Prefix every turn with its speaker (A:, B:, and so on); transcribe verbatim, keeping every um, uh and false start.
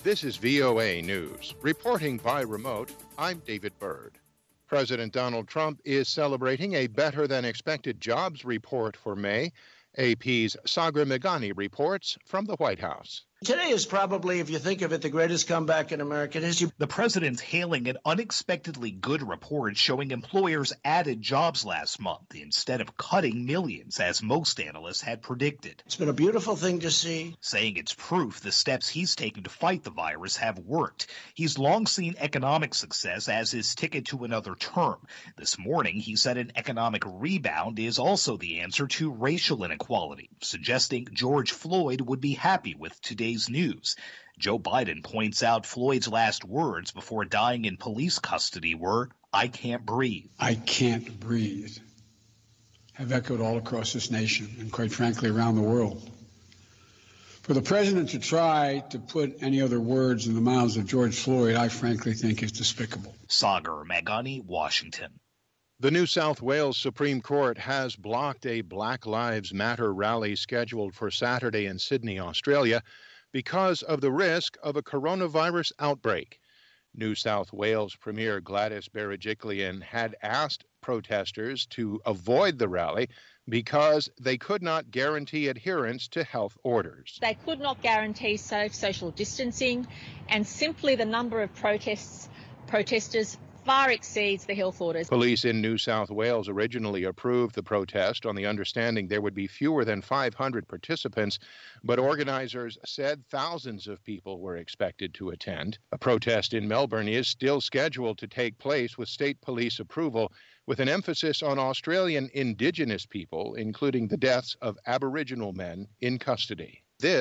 A: This is V O A News. Reporting by remote, I'm David Byrd. President Donald Trump is celebrating a better-than-expected jobs report for May. A P's Sagar Meghani reports from the White House.
B: Today is probably, if you think of it, the greatest comeback in American history.
C: The president's hailing an unexpectedly good report showing employers added jobs last month instead of cutting millions, as most analysts had predicted.
B: It's been a beautiful thing to see.
C: Saying it's proof the steps he's taken to fight the virus have worked. He's long seen economic success as his ticket to another term. This morning, he said an economic rebound is also the answer to racial inequality, suggesting George Floyd would be happy with today's news. Joe Biden points out Floyd's last words before dying in police custody were, "I can't breathe."
D: I can't breathe have echoed all across this nation and, quite frankly, around the world. For the president to try to put any other words in the mouths of George Floyd, I frankly think is despicable.
C: Sagar Meghani, Washington.
A: The New South Wales Supreme Court has blocked a Black Lives Matter rally scheduled for Saturday in Sydney, Australia, because of the risk of a coronavirus outbreak. New South Wales Premier Gladys Berejiklian had asked protesters to avoid the rally because they could not guarantee adherence to health orders.
E: They could not guarantee safe social distancing, and simply the number of protests, protesters far exceeds the health orders.
A: Police in New South Wales originally approved the protest on the understanding there would be fewer than five hundred participants, but organizers said thousands of people were expected to attend. A protest in Melbourne is still scheduled to take place with state police approval, with an emphasis on Australian Indigenous people, including the deaths of Aboriginal men in custody.